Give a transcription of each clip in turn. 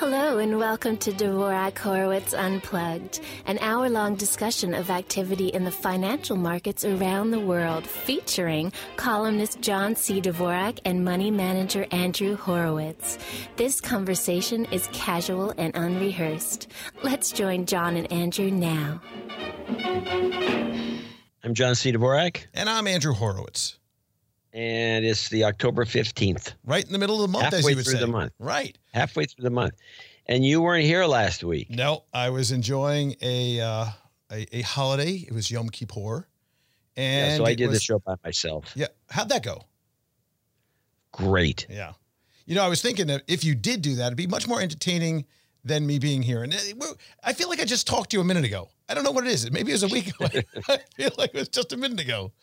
Hello and welcome to Dvorak Horowitz Unplugged, an hour-long discussion of activity in the financial markets around the world, featuring columnist John C. Dvorak and money manager Andrew Horowitz. This conversation is casual and unrehearsed. Let's join John and Andrew now. I'm John C. Dvorak. And I'm Andrew Horowitz. And it's the October 15th. Right in the middle of the month, as you would say. Halfway through the month. Right. Halfway through the month. And you weren't here last week. No, I was enjoying a holiday. It was Yom Kippur. And so I did the show by myself. Yeah. How'd that go? Great. Yeah. You know, I was thinking that if you did do that, it'd be much more entertaining than me being here. And I feel like I just talked to you a minute ago. I don't know what it is. Maybe it was a week ago. I feel like it was just a minute ago.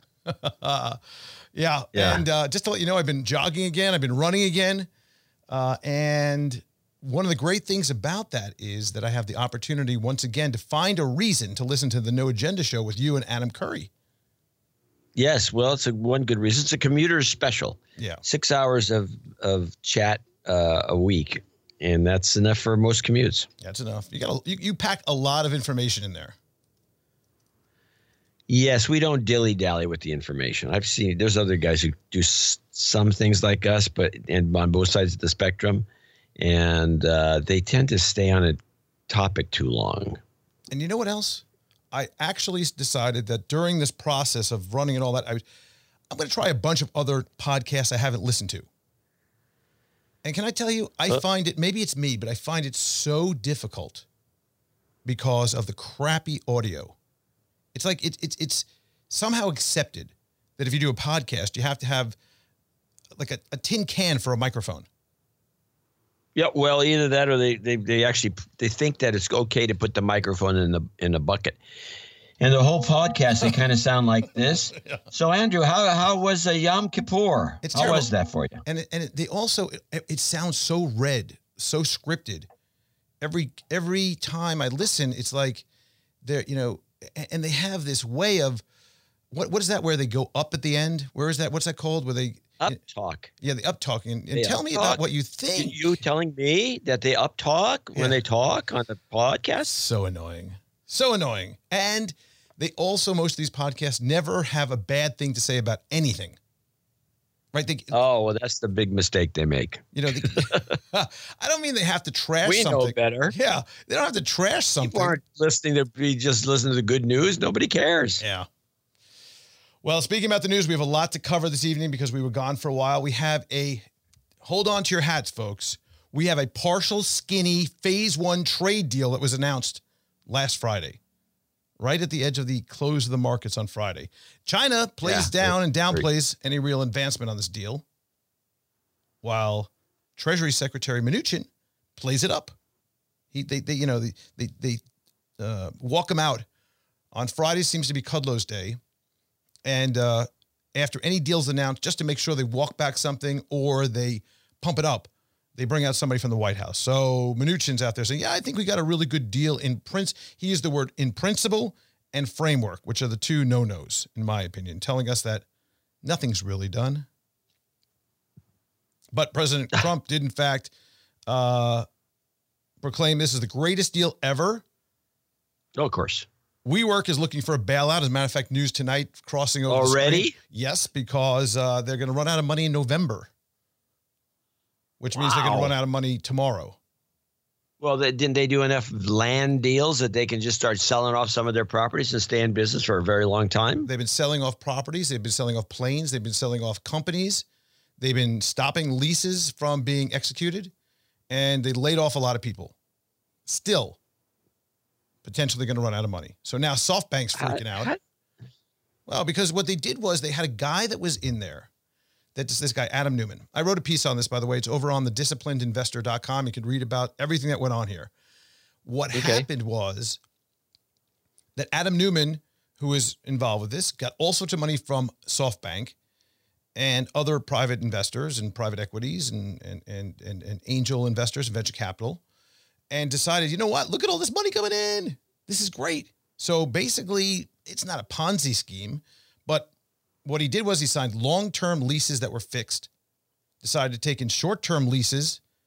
Yeah. And just to let you know, I've been jogging again. I've been running again. And one of the great things about that is that I have the opportunity once again to find a reason to listen to the No Agenda show with you and Adam Curry. Yes. Well, it's one good reason. It's a commuter's special. Yeah. 6 hours of chat a week. And that's enough for most commutes. That's enough. You pack a lot of information in there. Yes, we don't dilly-dally with the information. I've seen there's other guys who do some things like us, and on both sides of the spectrum, and they tend to stay on a topic too long. And you know what else? I actually decided that during this process of running and all that, I'm going to try a bunch of other podcasts I haven't listened to. And can I tell you, I find it, maybe it's me, but I find it so difficult because of the crappy audio. It's like it's somehow accepted that if you do a podcast, you have to have like a tin can for a microphone. Yeah, well, either that or they actually think that it's okay to put the microphone in a bucket. And the whole podcast, they kind of sound like this. Yeah. So, Andrew, how was Yom Kippur? It's how terrible. Was that for you? And they also it sounds so read, so scripted. Every time I listen, it's like they're and they have this way of what is that where they go up at the end? Where is that? What's that called? Where they up talk? Yeah, the up talking. And tell me about what you think. You telling me that they up talk when they talk on the podcast? So annoying. So annoying. And they also, most of these podcasts never have a bad thing to say about anything. Right? Well, that's the big mistake they make. I don't mean they have to trash something. We know better. Yeah. They don't have to trash something. People aren't just listening to the good news. Nobody cares. Yeah. Well, speaking about the news, we have a lot to cover this evening because we were gone for a while. We have hold on to your hats, folks. We have a partial skinny phase 1 trade deal that was announced last Friday, right at the edge of the close of the markets on Friday. China plays down and downplays any real advancement on this deal, while Treasury Secretary Mnuchin plays it up. They walk him out. On Friday seems to be Kudlow's day. And after any deal's announced, just to make sure they walk back something or they pump it up, they bring out somebody from the White House. So Mnuchin's out there saying, I think we got a really good deal he used the word in principle and framework, which are the two no-nos, in my opinion, telling us that nothing's really done. But President Trump did, in fact, proclaim this is the greatest deal ever. Oh, of course. WeWork is looking for a bailout. As a matter of fact, news tonight crossing over already. Yes, because they're going to run out of money in November, which means they're going to run out of money tomorrow. Well, didn't they do enough land deals that they can just start selling off some of their properties and stay in business for a very long time? They've been selling off properties. They've been selling off planes. They've been selling off companies. They've been stopping leases from being executed, and they laid off a lot of people. Still, potentially going to run out of money. So now SoftBank's freaking out. Well, because what they did was they had a guy that was in there. That's this guy, Adam Neumann. I wrote a piece on this, by the way. It's over on thedisciplinedinvestor.com. You can read about everything that went on here. What happened was that Adam Neumann, who was involved with this, got all sorts of money from SoftBank and other private investors and private equities and angel investors and venture capital, and decided, you know what? Look at all this money coming in. This is great. So basically, it's not a Ponzi scheme, but what he did was he signed long-term leases that were fixed, decided to take in short-term leases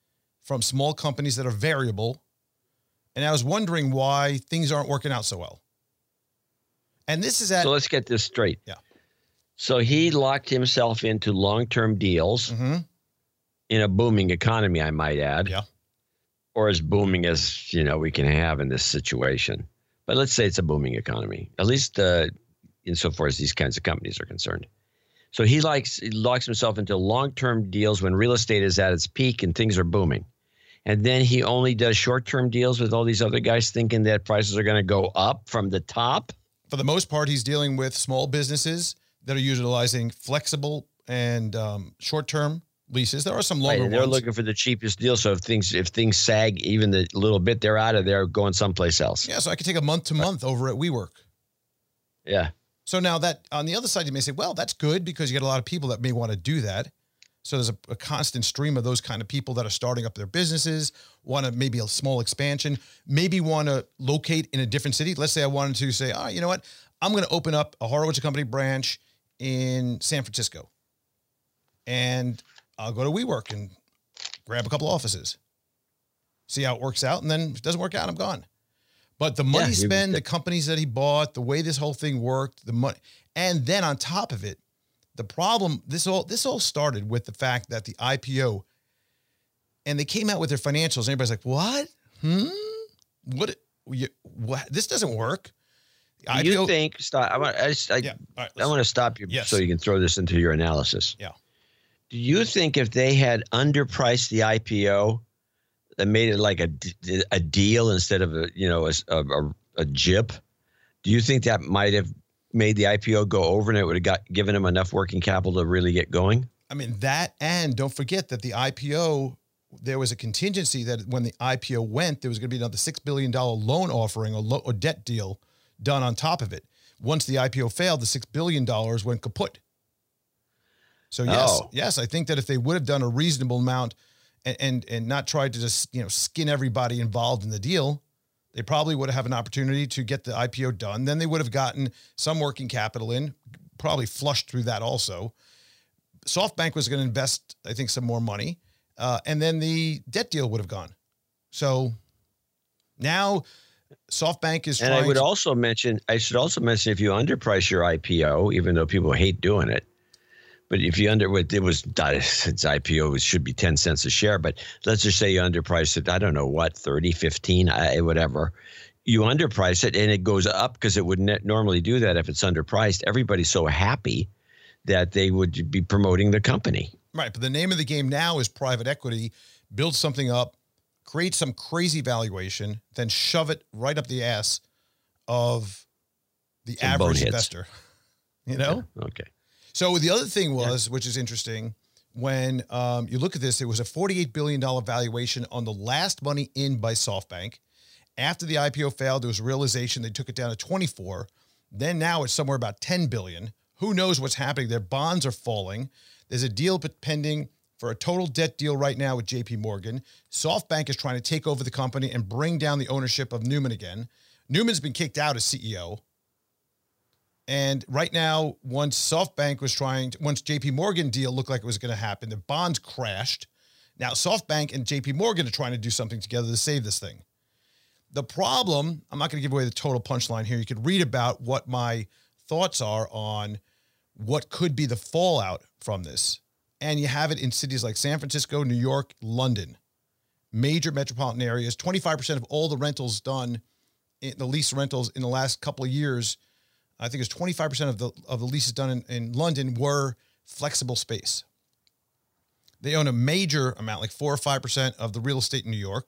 from small companies that are variable. And I was wondering why things aren't working out so well. And this is So let's get this straight. Yeah. So he locked himself into long-term deals in a booming economy, I might add. Yeah. Or as booming as, we can have in this situation. But let's say it's a booming economy, at least insofar as these kinds of companies are concerned. So he locks himself into long-term deals when real estate is at its peak and things are booming. And then he only does short-term deals with all these other guys thinking that prices are going to go up from the top. For the most part, he's dealing with small businesses that are utilizing flexible and short-term leases. There are some longer ones. They're looking for the cheapest deal. So if things sag even a little bit, they're out of there going someplace else. Yeah, so I could take a month to month over at WeWork. Yeah. So now that on the other side, you may say, well, that's good because you get a lot of people that may want to do that. So there's a constant stream of those kind of people that are starting up their businesses, want to maybe a small expansion, maybe want to locate in a different city. Let's say I wanted to say, you know what? I'm going to open up a Horowitz & Company branch in San Francisco. And I'll go to WeWork and grab a couple offices, see how it works out. And then if it doesn't work out, I'm gone. But the money spent, the companies that he bought, the way this whole thing worked, the money, and then on top of it, the problem, this all started with the fact that the IPO, and they came out with their financials. And everybody's like, what? What? This doesn't work. You think, stop. I want to stop you so you can throw this into your analysis. Yeah. Do you think if they had underpriced the IPO, that made it like a deal instead of a JIP, do you think that might have made the IPO go over and it would have given them enough working capital to really get going? I mean, that, and don't forget that the IPO, there was a contingency that when the IPO went, there was going to be another $6 billion loan offering or debt deal done on top of it. Once the IPO failed, the $6 billion went kaput. So yes, I think that if they would have done a reasonable amount and not tried to just, skin everybody involved in the deal, they probably would have an opportunity to get the IPO done. Then they would have gotten some working capital in, probably flushed through that also. SoftBank was going to invest, I think, some more money. And then the debt deal would have gone. So now SoftBank is trying to... And I should also mention, if you underprice your IPO, even though people hate doing it, but if you its IPO should be 10 cents a share, but let's just say you underprice it, 30, 15, whatever. You underprice it and it goes up because it would normally do that if it's underpriced. Everybody's so happy that they would be promoting the company. Right, but the name of the game now is private equity. Build something up, create some crazy valuation, then shove it right up the ass of the average investor. Yeah, okay. So the other thing was, which is interesting, when you look at this, it was a $48 billion valuation on the last money in by SoftBank. After the IPO failed, there was a realization they took it down to 24. Then now it's somewhere about 10 billion. Who knows what's happening? Their bonds are falling. There's a deal pending for a total debt deal right now with JP Morgan. SoftBank is trying to take over the company and bring down the ownership of Newman again. Newman's been kicked out as CEO. And right now, once JP Morgan deal looked like it was going to happen, the bonds crashed. Now SoftBank and JP Morgan are trying to do something together to save this thing. The problem, I'm not going to give away the total punchline here. You could read about what my thoughts are on what could be the fallout from this. And you have it in cities like San Francisco, New York, London, major metropolitan areas. 25% of all the rentals done, the lease rentals in the last couple of years, I think it's 25% of the leases done in London were flexible space. They own a major amount, like 4 or 5% of the real estate in New York,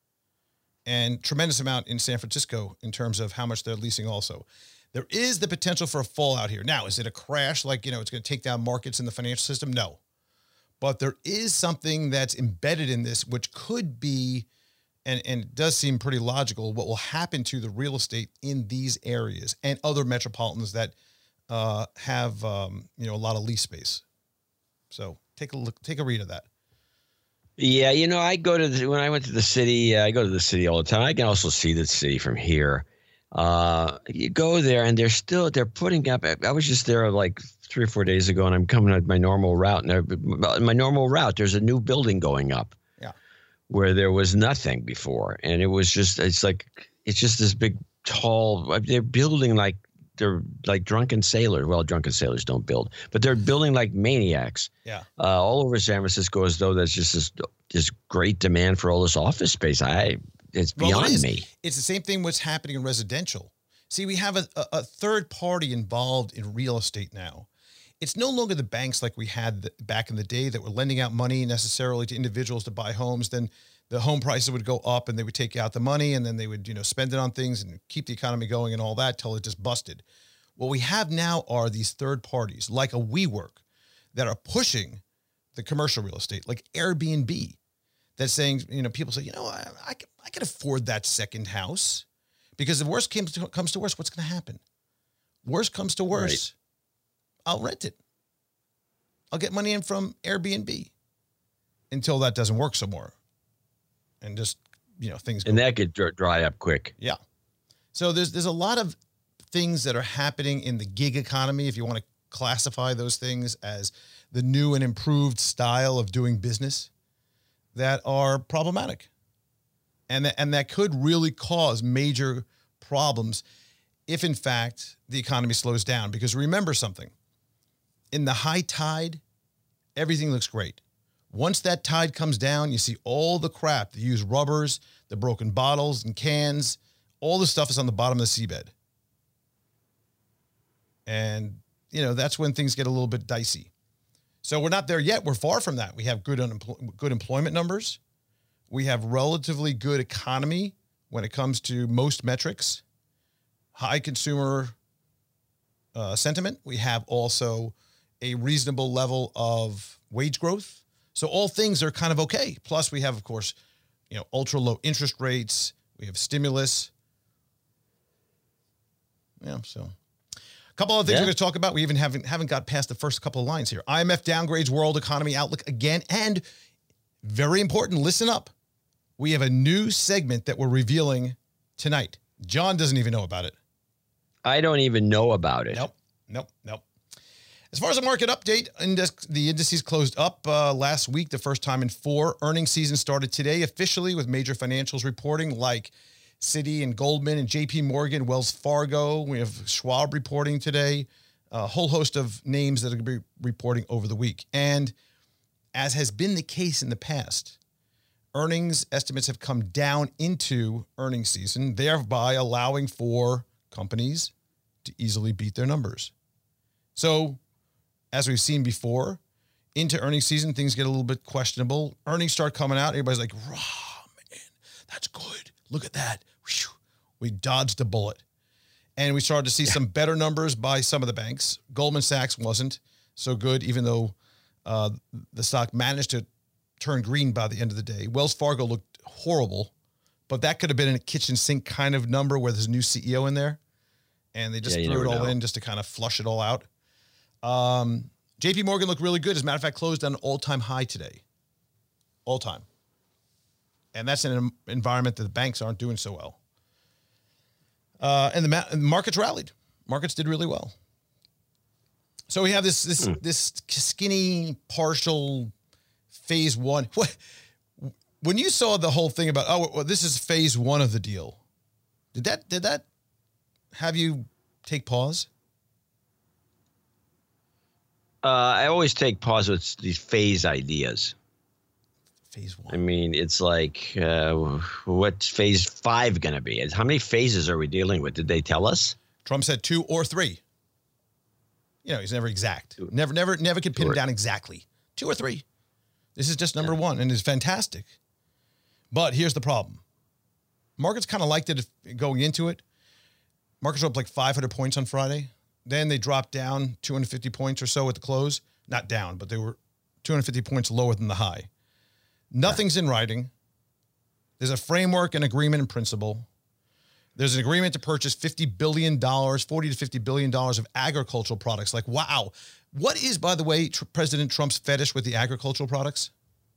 and tremendous amount in San Francisco in terms of how much they're leasing also. There is the potential for a fallout here. Now, is it a crash like, it's going to take down markets in the financial system? No. But there is something that's embedded in this, which could be, and it does seem pretty logical, what will happen to the real estate in these areas and other metropolitans that have, a lot of lease space. So take a look, take a read of that. Yeah, when I went to the city, I go to the city all the time. I can also see the city from here. You go there and they're putting up, I was just there like 3 or 4 days ago and I'm coming at my normal route, and my normal route, there's a new building going up. Yeah. where there was nothing before. And it's just this big, tall, they're building they're like drunken sailors. Well, drunken sailors don't build, but they're building like maniacs. Yeah. All over San Francisco, as though there's just this great demand for all this office space. It's beyond me. It's the same thing what's happening in residential. See, we have a third party involved in real estate now. It's no longer the banks like we had back in the day that were lending out money necessarily to individuals to buy homes. Then the home prices would go up and they would take out the money and then they would, spend it on things and keep the economy going and all that till it just busted. What we have now are these third parties like a WeWork that are pushing the commercial real estate, like Airbnb, that's saying, people say, I can afford that second house because if worst comes to worst, what's going to happen? Worst comes to worst. Right. I'll rent it. I'll get money in from Airbnb until that doesn't work some more. And just, things go. And that could dry up quick. Yeah. So there's a lot of things that are happening in the gig economy, if you want to classify those things as the new and improved style of doing business, that are problematic. And that could really cause major problems if, in fact, the economy slows down. Because remember something. In the high tide, everything looks great. Once that tide comes down, you see all the crap, the used rubbers, the broken bottles and cans, all the stuff is on the bottom of the seabed. And, that's when things get a little bit dicey. So we're not there yet. We're far from that. We have good employment numbers. We have relatively good economy when it comes to most metrics. High consumer sentiment. We have also a reasonable level of wage growth. So all things are kind of okay. Plus we have, of course, ultra low interest rates. We have stimulus. Yeah, so a couple of things we're going to talk about. We even haven't got past the first couple of lines here. IMF downgrades world economy outlook again. And very important, listen up. We have a new segment that we're revealing tonight. John doesn't even know about it. I don't even know about it. Nope. As far as the market update, the indices closed up last week, the first time in 4. Earnings season started today officially with major financials reporting like Citi and Goldman and JP Morgan, Wells Fargo. We have Schwab reporting today, a whole host of names that are going to be reporting over the week. And as has been the case in the past, earnings estimates have come down into earnings season, thereby allowing for companies to easily beat their numbers. So, as we've seen before, into earnings season, things get a little bit questionable. Earnings start coming out. Everybody's like, man, that's good. Look at that. Whew. We dodged a bullet. And we started to see some better numbers by some of the banks. Goldman Sachs wasn't so good, even though the stock managed to turn green by the end of the day. Wells Fargo looked horrible, but that could have been a kitchen sink kind of number where there's a new CEO in there. And they just threw it all in just to kind of flush it all out. JP Morgan looked really good. As a matter of fact, closed on an all-time high today. All time. And that's in an environment that the banks aren't doing so well. And the markets rallied. Markets did really well. So we have this skinny, partial phase one. When you saw the whole thing about, this is phase one of the deal, did that have you take pause? I always take pause with these phase ideas. Phase one. I mean, it's like, what's phase 5 going to be? How many phases are we dealing with? Did they tell us? Trump said 2 or 3. He's never exact. Never could pin him down exactly. 2 or 3. This is just number 1, and it's fantastic. But here's the problem. Markets kind of liked it going into it. Markets were up like 500 points on Friday. Then they dropped down 250 points or so at the close. Not down, but they were 250 points lower than the high. Nothing's in writing. There's a framework and agreement in principle. There's an agreement to purchase $50 billion, $40 to $50 billion of agricultural products. Like, wow. What is, by the way, President Trump's fetish with the agricultural products?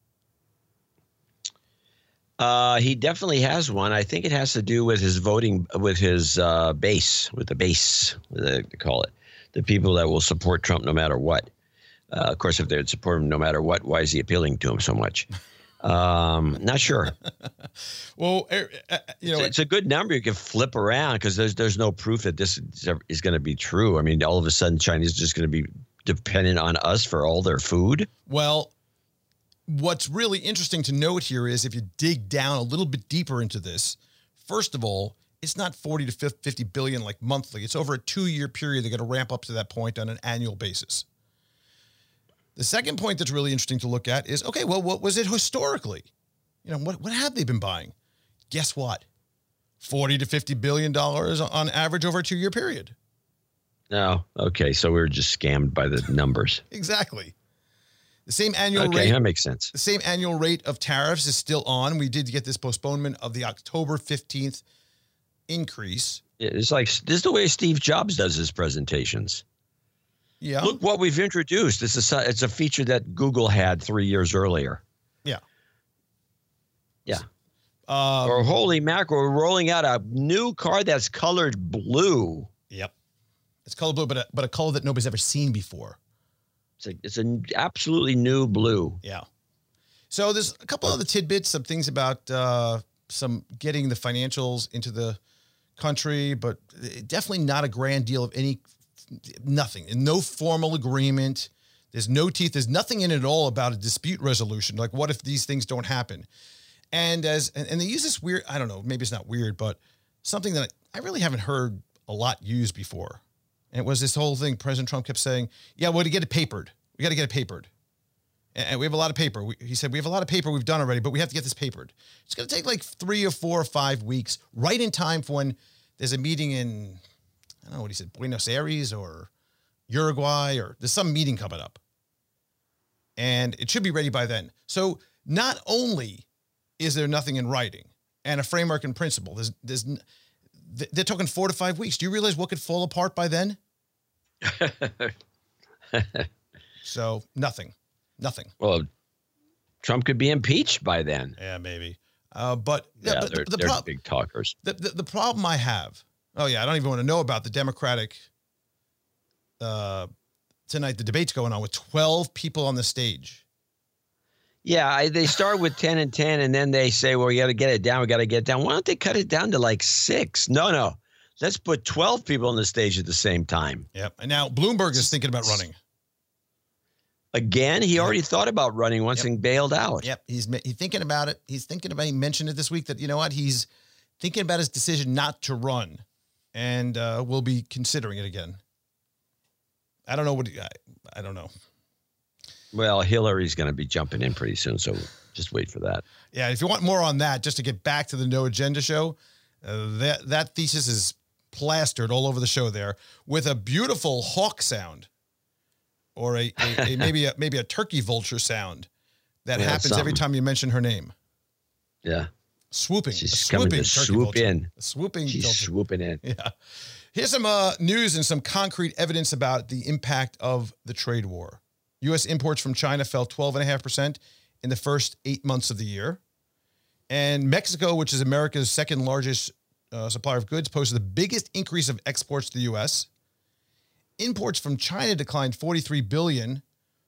He definitely has one. I think it has to do with his voting, with his base, they call it. The people that will support Trump no matter what. Of course, if they would support him no matter what, why is he appealing to him so much? Not sure. Well, It's a good number. You can flip around because there's no proof that this is going to be true. I mean, all of a sudden, China's just going to be dependent on us for all their food. Well, what's really interesting to note here is if you dig down a little bit deeper into this, first of all, it's not 40 to 50 billion like monthly. It's over a 2-year period. They're going to ramp up to that point on an annual basis. The second point that's really interesting to look at is, okay, well, what was it historically? What have they been buying? Guess what? 40 to 50 billion dollars on average over a 2-year period. No. Okay. So we were just scammed by the numbers. Exactly. The same annual rate. Okay, that makes sense. The same annual rate of tariffs is still on. We did get this postponement of the October 15th increase. It's like this is the way Steve Jobs does his presentations. Yeah. Look what we've introduced. It's a feature that Google had 3 years earlier. Yeah. Yeah. Or holy mackerel, we're rolling out a new car that's colored blue. Yep. It's colored blue, but a color that nobody's ever seen before. It's an absolutely new blue. Yeah. So there's a couple other tidbits, some things about some getting the financials into the country, but definitely not a grand deal of nothing, and no formal agreement. There's no teeth. There's nothing in it at all about a dispute resolution. Like, what if these things don't happen? And they use this weird, I don't know, maybe it's not weird, but something that I really haven't heard a lot used before. And it was this whole thing. President Trump kept saying, yeah, well, to get it papered. We got to get it papered. And we have a lot of paper. He said, we have a lot of paper we've done already, but we have to get this papered. It's going to take like 3 or 4 or 5 weeks, right in time for when there's a meeting in, I don't know what he said, Buenos Aires or Uruguay, or there's some meeting coming up. And it should be ready by then. So not only is there nothing in writing and a framework and principle, they're talking 4 to 5 weeks. Do you realize what could fall apart by then? So nothing. Well, Trump could be impeached by then. Yeah, maybe. They're big talkers. The problem I have. Oh yeah, I don't even want to know about the Democratic. Tonight, the debate's going on with 12 people on the stage. Yeah, they start with 10 and 10, and then they say, well, we got to get it down. We got to get it down. Why don't they cut it down to like 6? No. Let's put 12 people on the stage at the same time. Yep. And now Bloomberg is thinking about running. Again, he already thought about running once and bailed out. Yep. He's thinking about it. He mentioned it this week that, you know what, he's thinking about his decision not to run, and will be considering it again. I don't know I don't know. Well, Hillary's going to be jumping in pretty soon, so just wait for that. Yeah, if you want more on that, just to get back to the No Agenda show, that thesis is plastered all over the show there with a beautiful hawk sound, or maybe a turkey vulture sound that happens every time you mention her name. Yeah, swooping. She's coming to swoop in. She's swooping in. Yeah. Here's some news and some concrete evidence about the impact of the trade war. U.S. imports from China fell 12.5% in the first 8 months of the year. And Mexico, which is America's second largest supplier of goods, posted the biggest increase of exports to the U.S. Imports from China declined $43 billion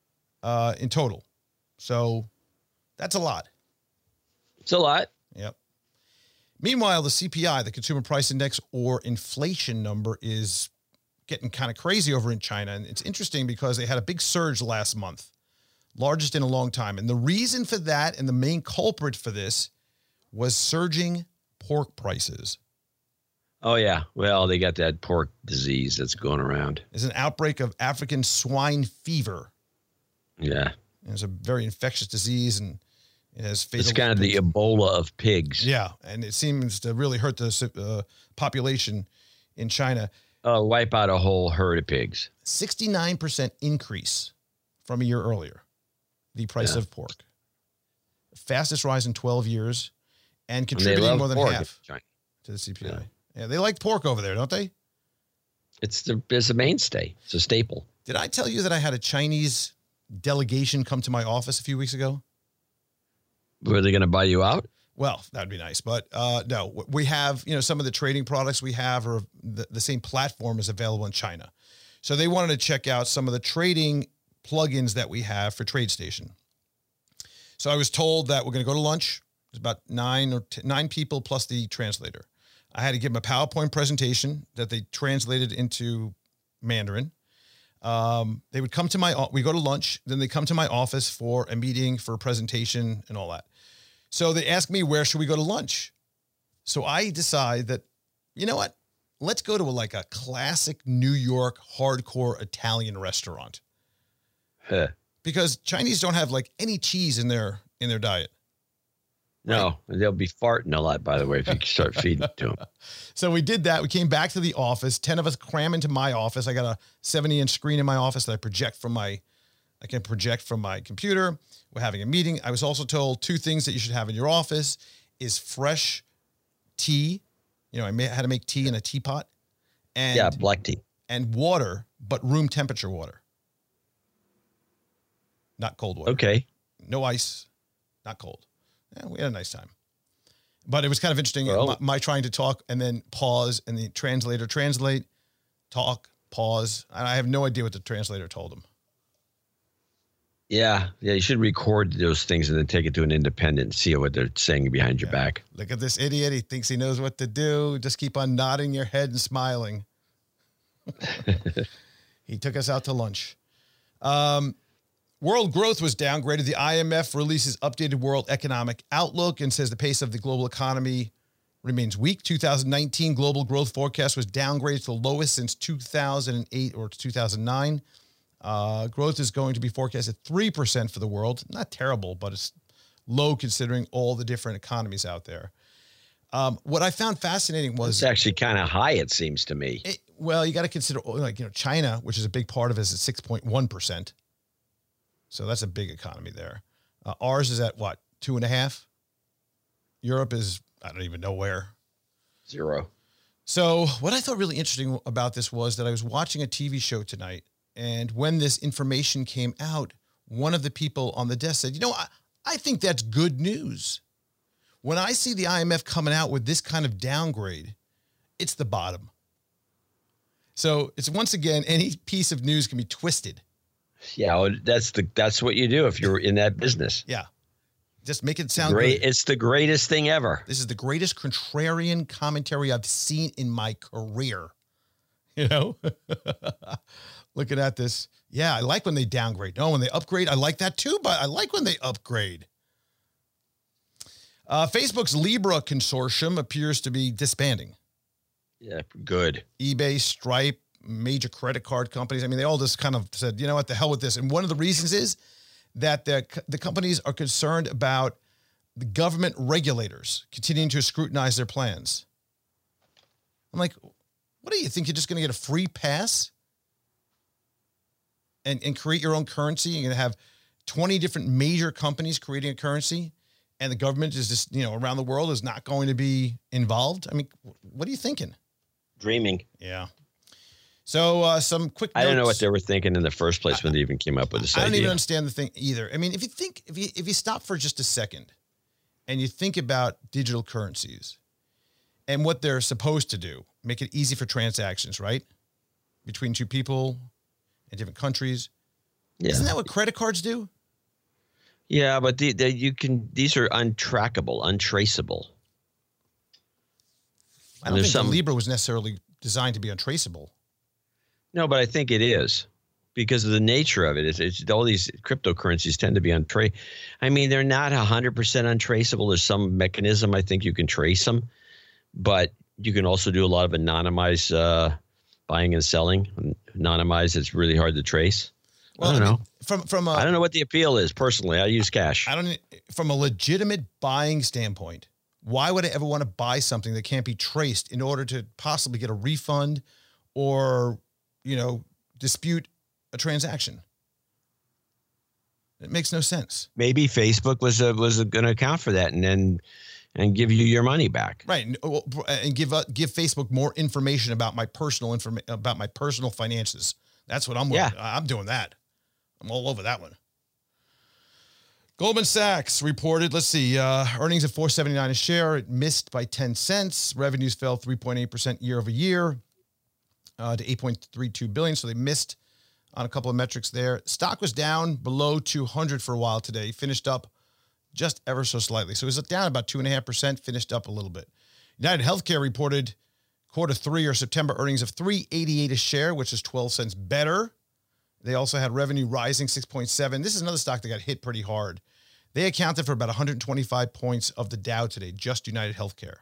in total. So that's a lot. It's a lot. Yep. Meanwhile, the CPI, the Consumer Price Index, or inflation number, is getting kind of crazy over in China. And it's interesting because they had a big surge last month, largest in a long time. And the reason for that, and the main culprit for this, was surging pork prices. Oh, yeah. Well, they got that pork disease that's going around. There's an outbreak of African swine fever. Yeah. It's a very infectious disease, and it has fatal. It's kind of the Ebola of pigs. Yeah, and it seems to really hurt the population in China. Wipe out a whole herd of pigs. 69% increase from a year earlier, the price of pork. Fastest rise in 12 years, and contributing more than half to the CPI. Yeah, they like pork over there, don't they? It's a mainstay. It's a staple. Did I tell you that I had a Chinese delegation come to my office a few weeks ago? Were they going to buy you out? Well, that'd be nice. But no, we have, some of the trading products we have are the same platform is available in China. So they wanted to check out some of the trading plugins that we have for TradeStation. So I was told that we're going to go to lunch. There's about nine people plus the translator. I had to give them a PowerPoint presentation that they translated into Mandarin. They would come to we go to lunch, then they come to my office for a meeting, for a presentation and all that. So they ask me, where should we go to lunch? So I decide that, you know what? Let's go to a classic New York hardcore Italian restaurant. Huh. Because Chinese don't have any cheese in their diet. No, right? They'll be farting a lot, by the way, if you start feeding it to them. So we did that. We came back to the office. 10 of us cram into my office. I got a 70-inch screen in my office that I can project from my computer. We're having a meeting. I was also told 2 things that you should have in your office is fresh tea. I had to make tea in a teapot. And black tea. And water, but room temperature water. Not cold water. Okay. No ice, not cold. Yeah, we had a nice time. But it was kind of interesting, my trying to talk and then pause and the translator translate, talk, pause. And I have no idea what the translator told him. Yeah, you should record those things and then take it to an independent and see what they're saying behind your back. Look at this idiot. He thinks he knows what to do. Just keep on nodding your head and smiling. He took us out to lunch. World growth was downgraded. The IMF releases updated world economic outlook and says the pace of the global economy remains weak. 2019 global growth forecast was downgraded to the lowest since 2008 or 2009. Growth is going to be forecasted 3% for the world. Not terrible, but it's low considering all the different economies out there. What I found fascinating was... It's actually kind of high, it seems to me. You got to consider, China, which is a big part of it, is at 6.1%. So that's a big economy there. Ours is at what, 2.5? Europe is, I don't even know where. 0. So what I thought really interesting about this was that I was watching a TV show tonight, and when this information came out, one of the people on the desk said, I think that's good news. When I see the IMF coming out with this kind of downgrade, it's the bottom. So it's once again, any piece of news can be twisted. Yeah, that's what you do if you're in that business. Yeah. Just make it sound great. Good. It's the greatest thing ever. This is the greatest contrarian commentary I've seen in my career. Looking at this. Yeah, I like when they downgrade. No, when they upgrade, I like that too, but I like when they upgrade. Facebook's Libra consortium appears to be disbanding. Yeah, good. eBay, Stripe, major credit card companies. I mean, they all just kind of said, you know what, the hell with this. And one of the reasons is that the companies are concerned about the government regulators continuing to scrutinize their plans. I'm like, what do you think? You're just going to get a free pass and create your own currency? You're going to have 20 different major companies creating a currency, and the government is just, around the world is not going to be involved. I mean, what are you thinking? Dreaming. Yeah. So some quick notes. I don't know what they were thinking in the first place when they even came up with this idea. I don't even understand the thing either. I mean, if you stop for just a second and you think about digital currencies and what they're supposed to do, make it easy for transactions, right? Between two people in different countries. Yeah. Isn't that what credit cards do? Yeah, but these are untrackable, untraceable. I don't think the Libra was necessarily designed to be untraceable. No, but I think it is because of the nature of it. It's all these cryptocurrencies tend to be untraceable. I mean, they're not 100% untraceable. There's some mechanism I think you can trace them, but you can also do a lot of anonymized buying and selling. Anonymized, it's really hard to trace. Well, I don't know. I don't know what the appeal is personally. I use cash. From a legitimate buying standpoint, why would I ever want to buy something that can't be traced in order to possibly get a refund or dispute a transaction? It makes no sense. Maybe Facebook was going to account for that and give you your money back. Right. And give Facebook more information about my personal finances. That's what I'm doing that. I'm all over that one. Goldman Sachs reported, let's see, earnings of $4.79 a share. It missed by 10 cents. Revenues fell 3.8% year over year to $8.32 billion. So they missed on a couple of metrics there. Stock was down below 200 for a while today. Finished up just ever so slightly. So it was down about 2.5%, finished up a little bit. United Healthcare reported quarter 3 or September earnings of $3.88 a share, which is 12 cents better. They also had revenue rising 6.7. This is another stock that got hit pretty hard. They accounted for about 125 points of the Dow today, just United Healthcare.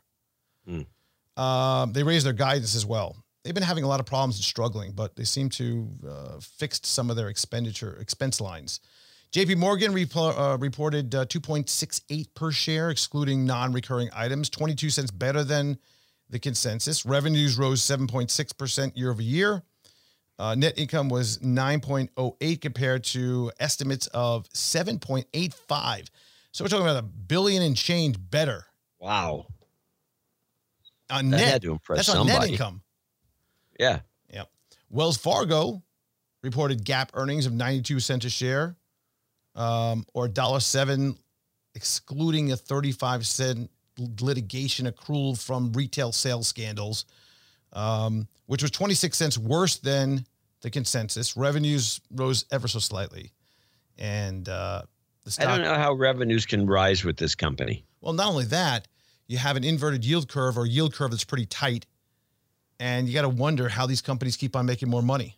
They raised their guidance as well. They've been having a lot of problems and struggling, but they seem to fixed some of their expense lines. JP Morgan reported 2.68 per share, excluding non-recurring items, 22 cents better than the consensus. Revenues rose 7.6% year over year. Net income was 9.08 compared to estimates of 7.85. So we're talking about $1 billion and change better. Wow. On that net, had to impress that's somebody. on net income. Yeah. Yep. Wells Fargo reported GAAP earnings of 92 cents a share, or $1.07, excluding a 35-cent litigation accrual from retail sales scandals, which was 26 cents worse than the consensus. Revenues rose ever so slightly. And the stock, I don't know how revenues can rise with this company. Well, not only that, you have an inverted yield curve or yield curve that's pretty tight. And you got to wonder how these companies keep on making more money.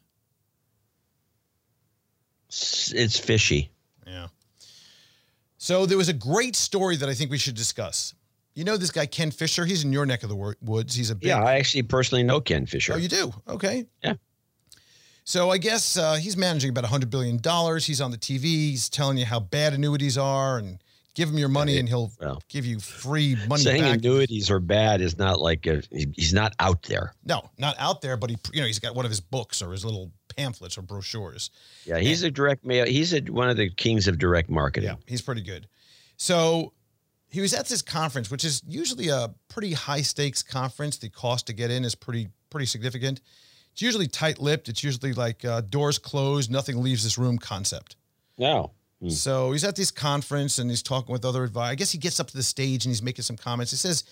It's fishy. Yeah. So there was a great story that I think we should discuss. You know this guy, Ken Fisher? He's in your neck of the woods. He's a big... Yeah, I actually personally know Ken Fisher. Oh, you do? Okay. Yeah. So I guess he's managing about $100 billion. He's on the TV. He's telling you how bad annuities are and give him your money and he'll give you free money saying back. Annuities are bad is not like he's not out there. No, not out there, but he's got one of his books or his little pamphlets or brochures. Yeah, he's a direct mail. He's one of the kings of direct marketing. Yeah, he's pretty good. So he was at this conference, which is usually a pretty high stakes conference. The cost to get in is pretty significant. It's usually tight-lipped. It's usually like doors closed, nothing leaves this room concept. No. So he's at this conference and he's talking with other advisors. I guess he gets up to the stage and he's making some comments. He says,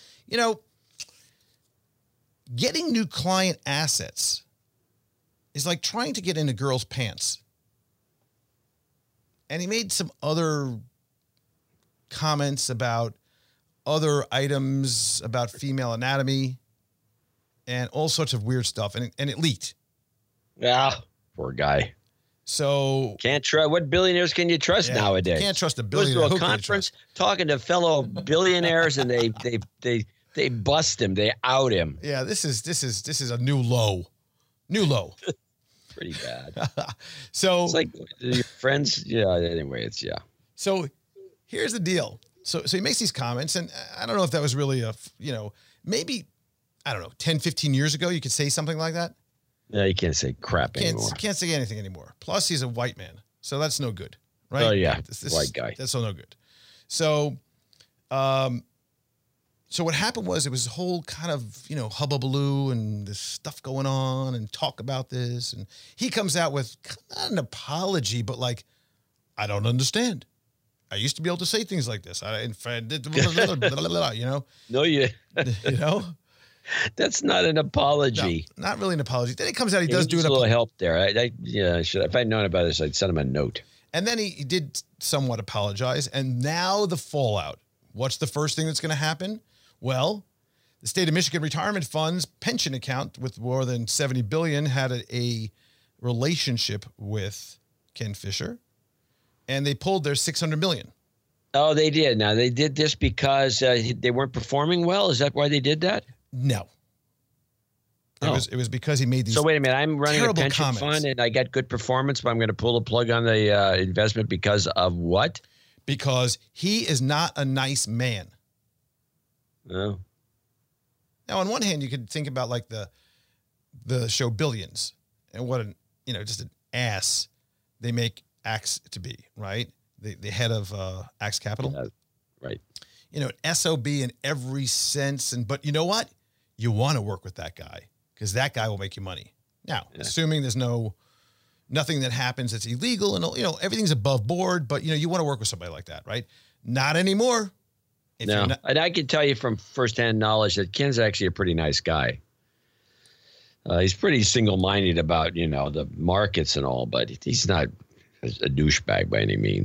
getting new client assets is like trying to get in a girl's pants. And he made some other comments about other items about female anatomy and all sorts of weird stuff. And it leaked. Yeah, poor guy. So can't trust. What billionaires can you trust nowadays? Can't trust a billionaire. Goes to a conference talking to fellow billionaires, and they bust him. They out him. Yeah, this is a new low. New low. Pretty bad. So it's like your friends. Yeah. Anyway, So here's the deal. So he makes these comments, and I don't know if that was really maybe, I don't know, 10, 15 years ago, you could say something like that. Yeah, you can't say crap anymore. Can't say anything anymore. Plus, he's a white man, so that's no good, right? Oh yeah, white guy. That's so no good. So, so what happened was it was a whole kind of hubbubaloo and this stuff going on and talk about this, and he comes out with not an apology, but like, I don't understand. I used to be able to say things like this. No, you. That's not an apology. No, not really an apology. Then he comes out. He does do a little help there. If I'd known about this, I'd send him a note. And then he did somewhat apologize. And now the fallout. What's the first thing that's going to happen? Well, the state of Michigan Retirement Fund's pension account with more than $70 billion had a relationship with Ken Fisher, and they pulled their $600 million. Oh, they did. Now they did this because they weren't performing well. Is that why they did that? No. It was because he made these. So wait a minute. I'm running a pension fund and I got good performance, but I'm going to pull the plug on the investment because of what? Because he is not a nice man. Oh. Now, on one hand, you could think about like the show Billions and what just an ass they make Axe to be, right? The head of Axe Capital. Right. SOB in every sense. But you know what? You want to work with that guy because that guy will make you money. Now, assuming there's nothing that happens that's illegal and, everything's above board, but, you want to work with somebody like that, right? Not anymore. No, and I can tell you from firsthand knowledge that Ken's actually a pretty nice guy. He's pretty single-minded about, the markets and all, but he's not a douchebag by any means.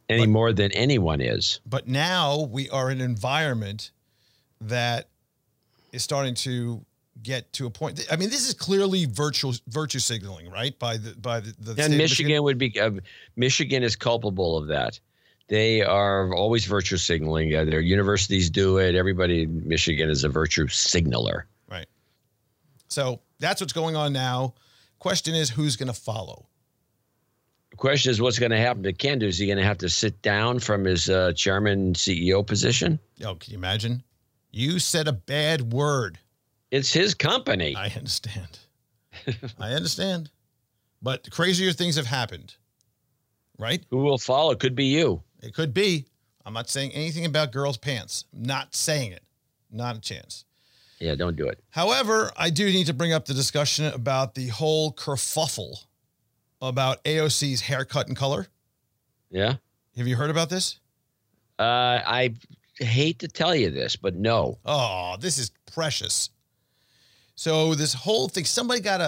any more than anyone is. But now we are in an environment that is starting to get to a point. I mean, this is clearly virtue signaling, right? By the and Michigan would be Michigan is culpable of that. They are always virtue signaling. Their universities do it. Everybody in Michigan is a virtue signaler. Right. So that's what's going on now. Question is, who's going to follow? The question is, what's going to happen to Ken? Is he going to have to sit down from his chairman CEO position? Oh, can you imagine? You said a bad word. It's his company. I understand. I understand. But crazier things have happened, right? Who will follow? Could be you. It could be. I'm not saying anything about girls' pants. I'm not saying it. Not a chance. Yeah, don't do it. However, I do need to bring up the discussion about the whole kerfuffle about AOC's haircut and color. Yeah. Have you heard about this? I hate to tell you this, but no. Oh, this is precious. So this whole thing, somebody got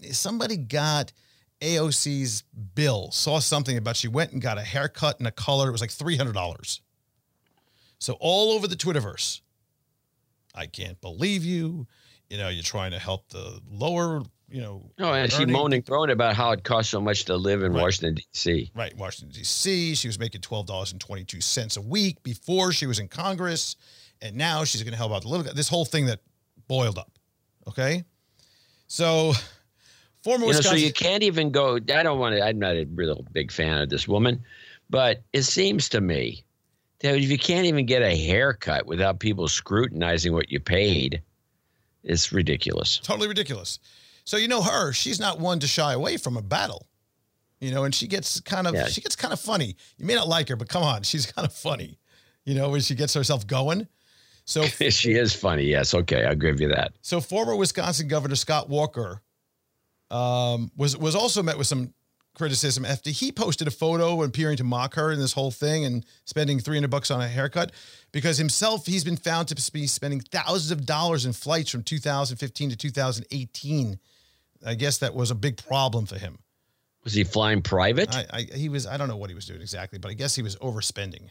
AOC's bill, saw something about she went and got a haircut and a color. It was like $300. So all over the Twitterverse, I can't believe you. You know, you're trying to help the lower, and she moaning, throwing about how it costs so much to live in Washington, D.C. Right, Washington, D.C. She was making $12.22 a week before she was in Congress, and now she's going to help out the little guy. This whole thing that boiled up, okay? So, former Wisconsin... So you can't even go... I'm not a real big fan of this woman, but it seems to me that if you can't even get a haircut without people scrutinizing what you paid, it's ridiculous. Totally ridiculous. So her, she's not one to shy away from a battle, and she gets kind of funny. You may not like her, but come on, she's kind of funny, when she gets herself going. So she is funny. Yes. Okay. I'll give you that. So former Wisconsin Governor Scott Walker was also met with some criticism after he posted a photo appearing to mock her in this whole thing and spending $300 on a haircut because himself, he's been found to be spending thousands of dollars in flights from 2015 to 2018. I guess that was a big problem for him. Was he flying private? I don't know what he was doing exactly, but I guess he was overspending.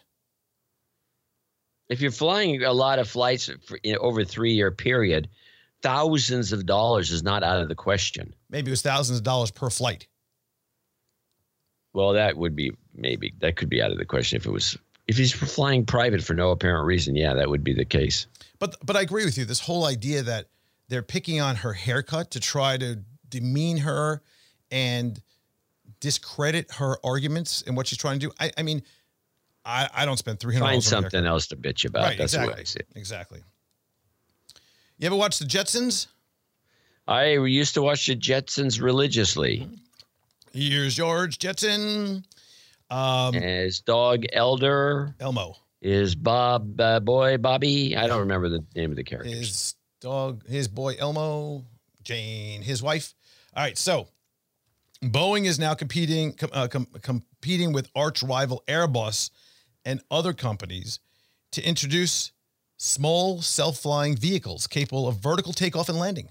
If you're flying a lot of flights over a 3-year period, thousands of dollars is not out of the question. Maybe it was thousands of dollars per flight. Well, that could be out of the question if he's flying private for no apparent reason. Yeah, that would be the case. But I agree with you. This whole idea that they're picking on her haircut to try to demean her and discredit her arguments and what she's trying to do. I mean, I don't spend $300. Find something else to bitch about. Right, that's exactly. what I see. Exactly. You ever watch the Jetsons? I used to watch the Jetsons religiously. Here's George Jetson. His dog Elmo. His boy Bobby. I don't remember the name of the characters. His boy Elmo, Jane, his wife. All right, so Boeing is now competing with arch rival Airbus and other companies to introduce small self-flying vehicles capable of vertical takeoff and landing.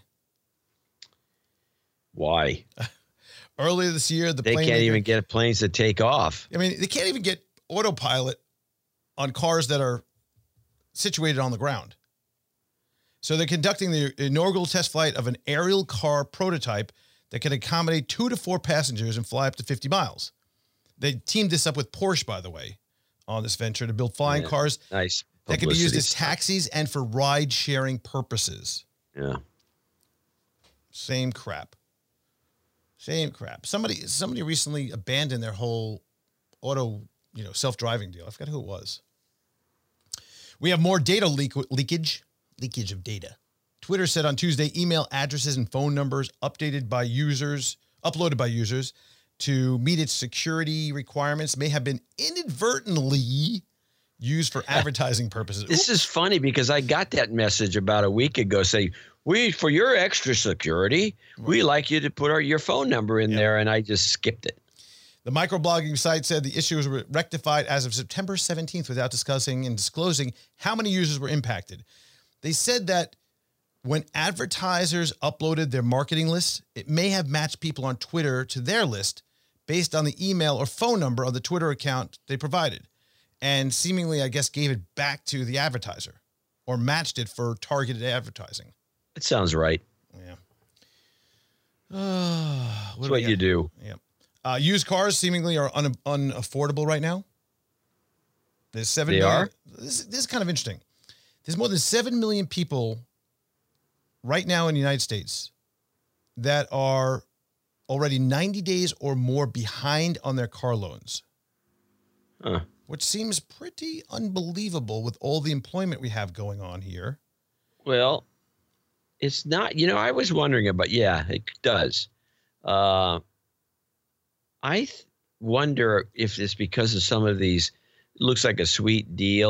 Why? Earlier this year, they can't even get planes to take off. I mean, they can't even get autopilot on cars that are situated on the ground. So they're conducting the inaugural test flight of an aerial car prototype that can accommodate 2 to 4 passengers and fly up to 50 miles. They teamed this up with Porsche, by the way, on this venture to build flying cars nice that can be used as taxis and for ride-sharing purposes. Yeah. Same crap. Somebody recently abandoned their whole auto, self-driving deal. I forgot who it was. We have more data leakage of data. Twitter said on Tuesday, email addresses and phone numbers uploaded by users to meet its security requirements may have been inadvertently used for advertising purposes. This is funny because I got that message about a week ago saying, for your extra security, we like you to put your phone number in there, and I just skipped it. The microblogging site said the issue was rectified as of September 17th without disclosing how many users were impacted. They said that when advertisers uploaded their marketing lists, it may have matched people on Twitter to their list, based on the email or phone number of the Twitter account they provided, and seemingly, I guess, gave it back to the advertiser or matched it for targeted advertising. It sounds right. Yeah. That's what you do. Yeah. Used cars seemingly are unaffordable right now. There's 7 They million. are? This is kind of interesting. There's more than 7 million people right now in the United States that are already 90 days or more behind on their car loans, which seems pretty unbelievable with all the employment we have going on here. Well, it's not, I was wondering about, it does. I wonder if it's because of some of these, it looks like a sweet deal,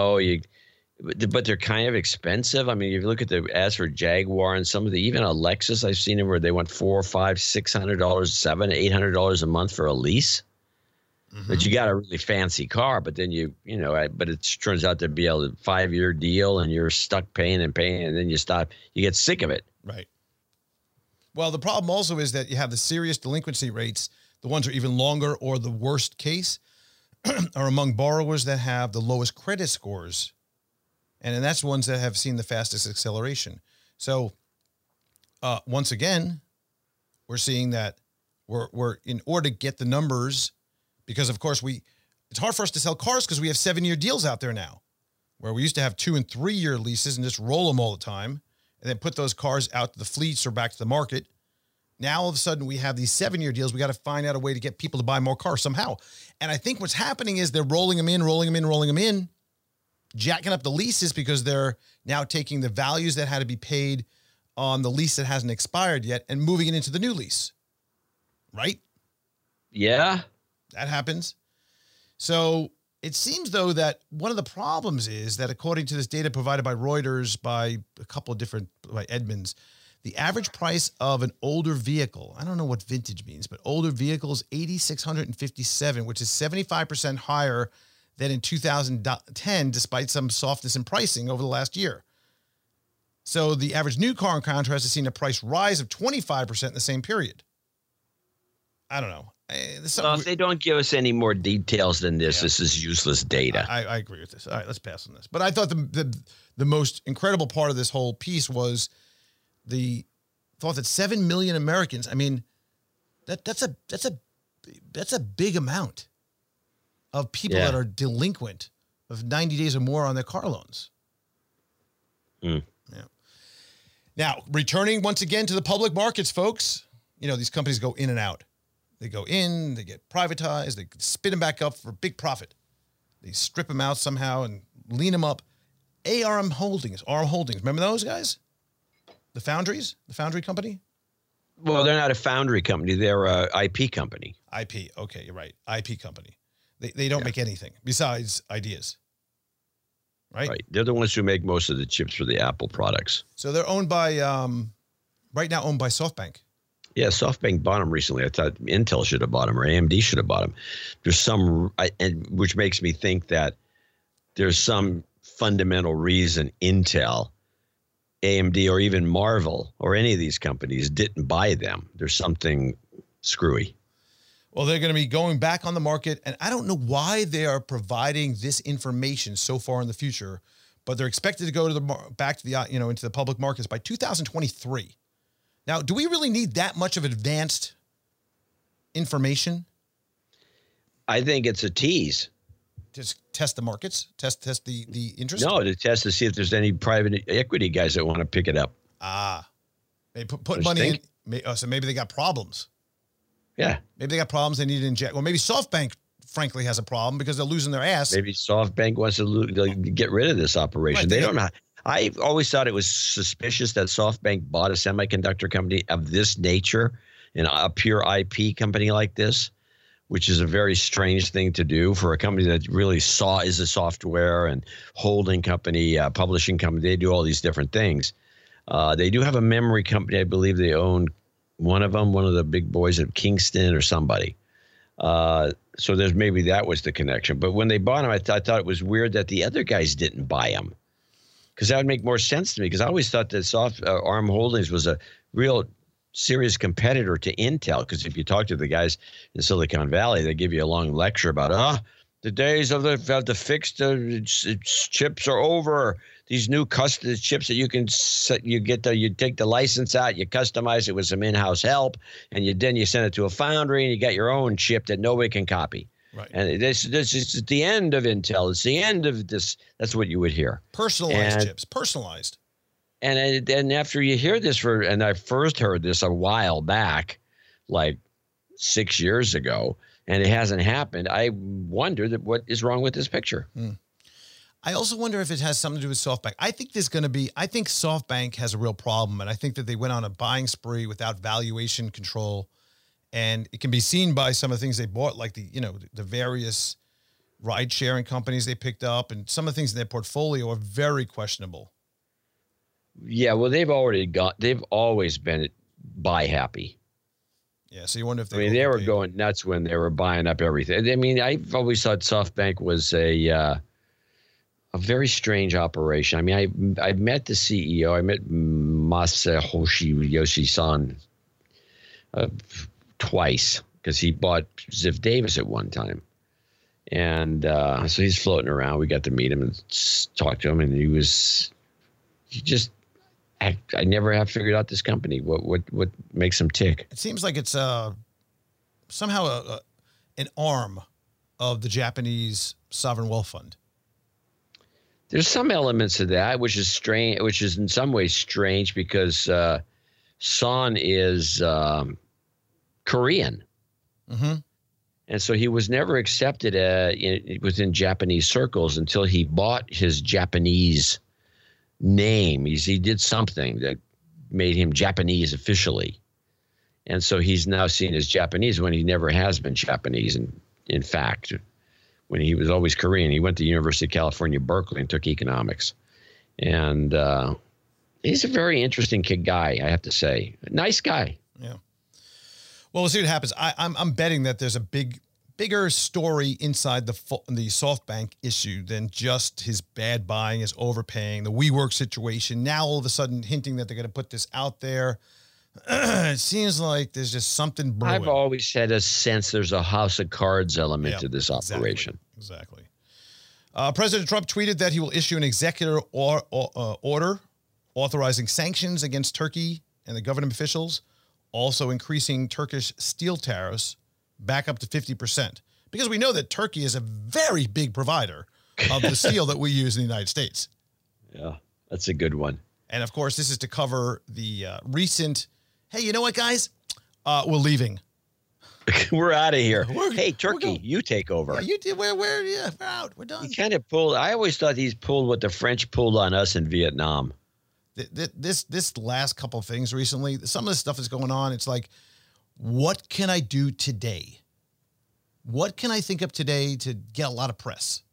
but they're kind of expensive. I mean, if you look at the ads for Jaguar and some of the, even a Lexus, I've seen them where they want $400, $500, $600, $700, $800 a month for a lease. Mm-hmm. But you got a really fancy car, but then but it turns out to be a 5-year deal and you're stuck paying, and then you get sick of it. Right. Well, the problem also is that you have the serious delinquency rates. The ones are even longer, or the worst case are among borrowers that have the lowest credit scores. And that's the ones that have seen the fastest acceleration. So once again, we're seeing that we're in order to get the numbers, because of course it's hard for us to sell cars because we have 7-year deals out there now, where we used to have 2- and 3-year leases and just roll them all the time and then put those cars out to the fleets or back to the market. Now all of a sudden we have these 7-year deals. We got to find out a way to get people to buy more cars somehow. And I think what's happening is they're rolling them in, jacking up the leases because they're now taking the values that had to be paid on the lease that hasn't expired yet and moving it into the new lease. Right? Yeah. That happens. So it seems, though, that one of the problems is that, according to this data provided by Reuters, by Edmunds, the average price of an older vehicle, I don't know what vintage means, but older vehicles, $8,657, which is 75% higher than in 2010, despite some softness in pricing over the last year. So the average new car, in contrast, has seen a price rise of 25% in the same period. I don't know. Well, if they don't give us any more details than this, this is useless data. I agree with this. All right, let's pass on this. But I thought the most incredible part of this whole piece was the thought that 7 million Americans, I mean, that's a big amount of people that are delinquent of 90 days or more on their car loans. Yeah. Now, returning once again to the public markets, folks, these companies go in and out. They go in, they get privatized, they spin them back up for big profit. They strip them out somehow and lean them up. ARM Holdings, remember those guys? The foundry company? Well, they're not a foundry company. They're a IP company. IP, okay, you're right. IP company. They don't make anything besides ideas, right? Right. They're the ones who make most of the chips for the Apple products. So they're owned by, right now owned by SoftBank. Yeah, SoftBank bought them recently. I thought Intel should have bought them or AMD should have bought them. There's which makes me think that there's some fundamental reason Intel, AMD, or even Marvel or any of these companies didn't buy them. There's something screwy. Well, they're going to be going back on the market, and I don't know why they are providing this information so far in the future, but they're expected to go to back to the into the public markets by 2023. Now, do we really need that much of advanced information? I think it's a tease. Just test the markets, test the interest. No, to test to see if there's any private equity guys that want to pick it up. They put money in. So maybe they got problems. Yeah. Maybe they got problems they need to inject. Or maybe SoftBank, frankly, has a problem because they're losing their ass. Maybe SoftBank wants to get rid of this operation. Right, they don't know. I always thought it was suspicious that SoftBank bought a semiconductor company of this nature, a pure IP company like this, which is a very strange thing to do for a company that really is a software and holding company, publishing company. They do all these different things. They do have a memory company. I believe they own one of the big boys at Kingston or somebody. So maybe that was the connection. But when they bought them, I thought it was weird that the other guys didn't buy them. Because that would make more sense to me. Because I always thought that ARM Holdings was a real serious competitor to Intel, because if you talk to the guys in Silicon Valley, they give you a long lecture about the days of the fixed chips are over. These new custom chips that you take the license out, you customize it with some in-house help, and then you send it to a foundry, and you get your own chip that nobody can copy. Right. And this is the end of Intel. It's the end of this. That's what you would hear. Personalized chips. Personalized. And after you hear this, and I first heard this a while back, like 6 years ago, and it hasn't happened, I wonder what is wrong with this picture. I also wonder if it has something to do with SoftBank. I think SoftBank has a real problem, and I think that they went on a buying spree without valuation control, and it can be seen by some of the things they bought, like the various ride-sharing companies they picked up, and some of the things in their portfolio are very questionable. Yeah, well, they've always been buy happy. Yeah, so you wonder if they were going nuts when they were buying up everything. I mean, I've always thought SoftBank was a very strange operation. I mean, I met the CEO. I met Masayoshi Yoshi-san twice, because he bought Ziff Davis at one time. And so he's floating around. We got to meet him and talk to him, and I never have figured out this company. What makes them tick? It seems like it's somehow an arm of the Japanese sovereign wealth fund. There's some elements of that, which is strange, which is in some ways strange, because Son is Korean. Mm-hmm. And so he was never accepted within Japanese circles until he bought his Japanese name. He did something that made him Japanese officially. And so he's now seen as Japanese when he never has been Japanese. And in fact, when he was always Korean, he went to University of California, Berkeley, and took economics. And he's a very interesting guy, I have to say. A nice guy. Yeah. Well, we'll see what happens. I'm betting that there's a bigger story inside the SoftBank issue than just his bad buying, his overpaying, the WeWork situation. Now, all of a sudden, hinting that they're going to put this out there. It seems like there's just something brewing. I've always had a sense there's a house of cards element to this operation. Exactly. President Trump tweeted that he will issue an executive order authorizing sanctions against Turkey and the government officials, also increasing Turkish steel tariffs back up to 50%. Because we know that Turkey is a very big provider of the steel that we use in the United States. Yeah, that's a good one. And, of course, this is to cover the recent, hey, you know what, guys? We're leaving. We're out of here. Hey, Turkey, you take over. Yeah, you did. We're out. We're done. He kind of pulled. I always thought he's pulled what the French pulled on us in Vietnam. This last couple of things recently, some of the stuff is going on. It's like, what can I do today? What can I think of today to get a lot of press?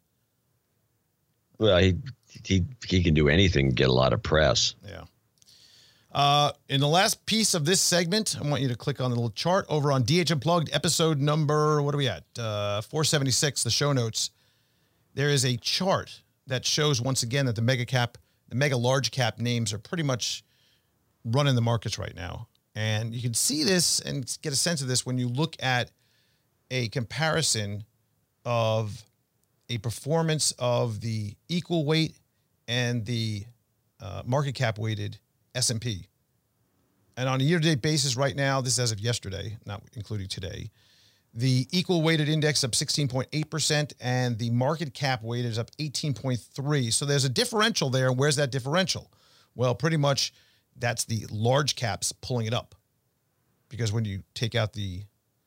Well, he can do anything, get a lot of press. Yeah. In the last piece of this segment, I want you to click on the little chart over on DH Unplugged, episode number, what are we at? 476, the show notes. There is a chart that shows once again that the mega large cap names are pretty much running the markets right now. And you can see this and get a sense of this when you look at a comparison of a performance of the equal weight and the market cap weighted S&P. And on a year-to-date basis right now, this is as of yesterday, not including today, the equal weighted index up 16.8% and the market cap weighted is up 18.3%. So there's a differential there. And where's that differential? Well, pretty much that's the large caps pulling it up, because when you take out the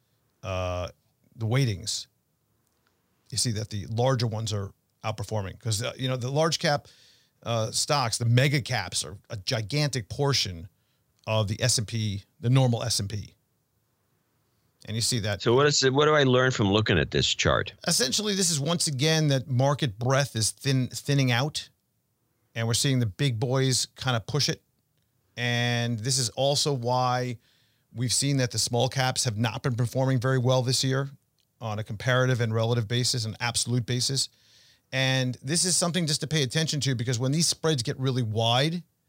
weightings, you see that the larger ones are outperforming, because the large cap stocks, the mega caps, are a gigantic portion of the S&P, the normal S&P. And you see that. So what do I learn from looking at this chart? Essentially, this is once again that market breadth is thinning out, and we're seeing the big boys kind of push it. And this is also why we've seen that the small caps have not been performing very well this year on a comparative and relative basis, an absolute basis. And this is something just to pay attention to, because when these spreads get really wide,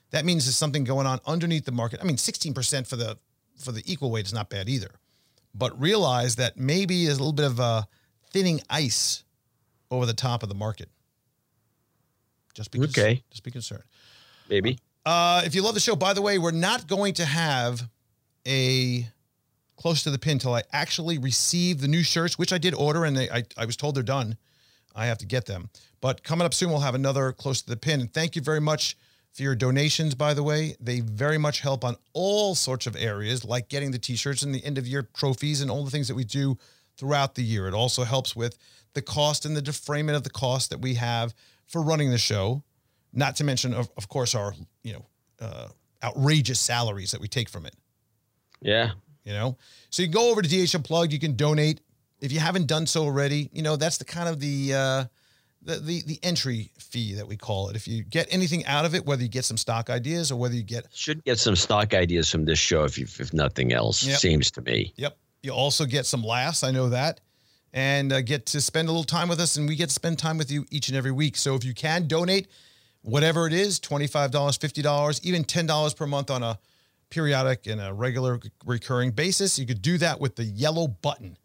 That means there's something going on underneath the market. I mean, 16% for the equal weight is not bad either. But realize that maybe there's a little bit of a thinning ice over the top of the market. Just be concerned. Maybe. If you love the show, by the way, we're not going to have a close to the pin till I actually receive the new shirts, which I did order, and I was told they're done. I have to get them. But coming up soon, we'll have another close to the pin. And thank you very much for your donations, by the way. They very much help on all sorts of areas, like getting the T-shirts and the end-of-year trophies and all the things that we do throughout the year. It also helps with the cost and the defrayment of the cost that we have for running the show, not to mention, of course, our outrageous salaries that we take from it. Yeah. So you can go over to DH Unplugged. You can donate. If you haven't done so already, that's the kind of the entry fee that we call it. If you get anything out of it, whether you get some stock ideas or whether you should get some stock ideas from this show, if nothing else, seems to me. Yep. You also get some laughs. I know that. And get to spend a little time with us, and we get to spend time with you each and every week. So if you can donate, whatever it is, $25, $50, even $10 per month on a periodic and a regular recurring basis, you could do that with the yellow button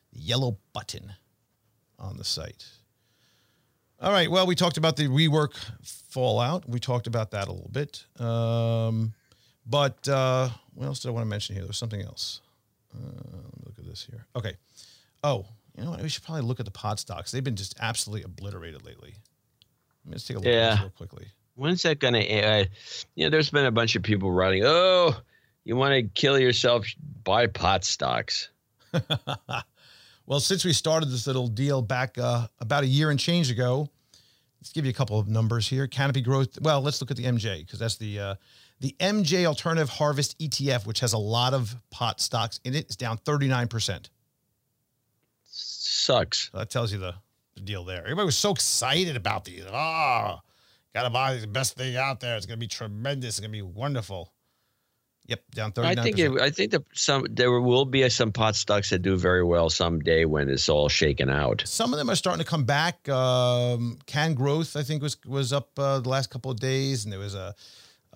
on the site. All right. Well, we talked about the rework fallout. We talked about that a little bit. But what else did I want to mention here? There was something else. Let me look at this here. Okay. Oh, you know what? We should probably look at the pod stocks. They've been just absolutely obliterated lately. Let's take a look at this real quickly. When's that going to there's been a bunch of people writing, oh, you want to kill yourself, buy pot stocks. Well, since we started this little deal back about a year and change ago, let's give you a couple of numbers here. Canopy Growth. Well, let's look at the MJ, because that's the MJ Alternative Harvest ETF, which has a lot of pot stocks in it. It's down 39%. Sucks. So that tells you the deal there. Everybody was so excited about these. Got to buy the best thing out there. It's going to be tremendous. It's going to be wonderful. Yep, down 39%. I think there will be some pot stocks that do very well someday when it's all shaken out. Some of them are starting to come back. Can Growth, I think, was up the last couple of days, and there was a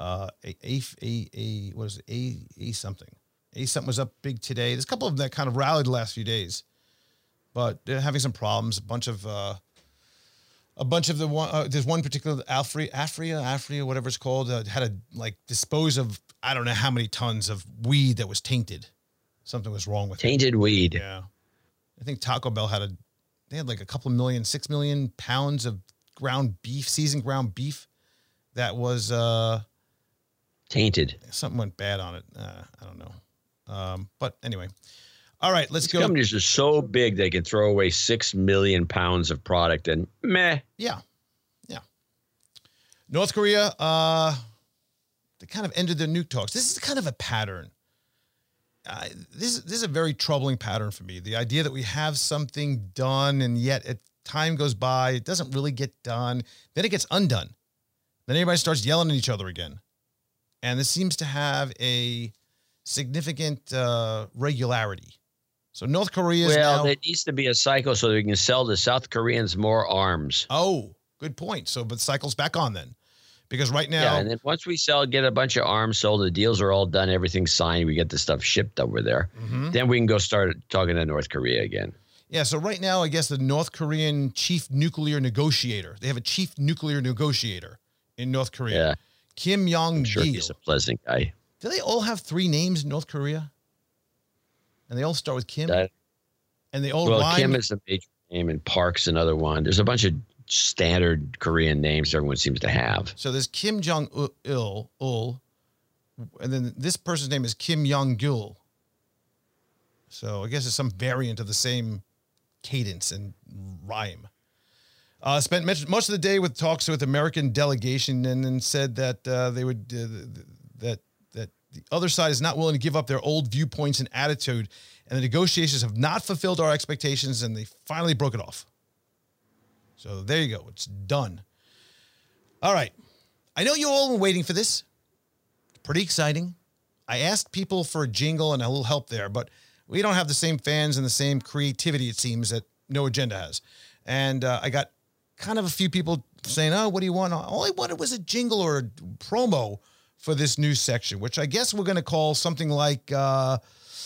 something. A something was up big today. There's a couple of them that kind of rallied the last few days, but they're having some problems. A bunch of the one. There's one particular Afria, whatever it's called, had to dispose of I don't know how many tons of weed that was tainted. Something was wrong with tainted weed. Yeah, I think Taco Bell had like a couple of million, 6 million pounds of seasoned ground beef that was tainted. Something went bad on it. I don't know. But anyway. All right, let's go. Companies are so big they can throw away 6 million pounds of product and meh. Yeah. North Korea, they kind of ended their nuke talks. This is kind of a pattern. This is a very troubling pattern for me. The idea that we have something done and yet as time goes by, it doesn't really get done. Then it gets undone. Then everybody starts yelling at each other again. And this seems to have a significant regularity. So North Korea is now... there needs to be a cycle so we can sell the South Koreans more arms. Oh, good point. So, but cycle's back on then. Because right now... Yeah, and then once we get a bunch of arms sold, the deals are all done, everything's signed, we get the stuff shipped over there. Mm-hmm. Then we can go start talking to North Korea again. Yeah, so right now, I guess the North Korean chief nuclear negotiator, they have a chief nuclear negotiator in North Korea. Yeah. Kim Jong-il. I'm sure he's a pleasant guy. Do they all have 3 names in North Korea? And they all start with Kim? And they all rhyme? Kim is a major name, and Park's another one. There's a bunch of standard Korean names everyone seems to have. So there's Kim Jong-il, and then this person's name is Kim Jong-gil. So I guess it's some variant of the same cadence and rhyme. Spent most of the day with talks with American delegation, and then said that they would that the other side is not willing to give up their old viewpoints and attitude, and the negotiations have not fulfilled our expectations, and they finally broke it off. So there you go. It's done. All right. I know you all were waiting for this. It's pretty exciting. I asked people for a jingle and a little help there, but we don't have the same fans and the same creativity, it seems, that No Agenda has. And I got kind of a few people saying, oh, what do you want? All I wanted was a jingle or a promo for this new section, which I guess we're going to call something like the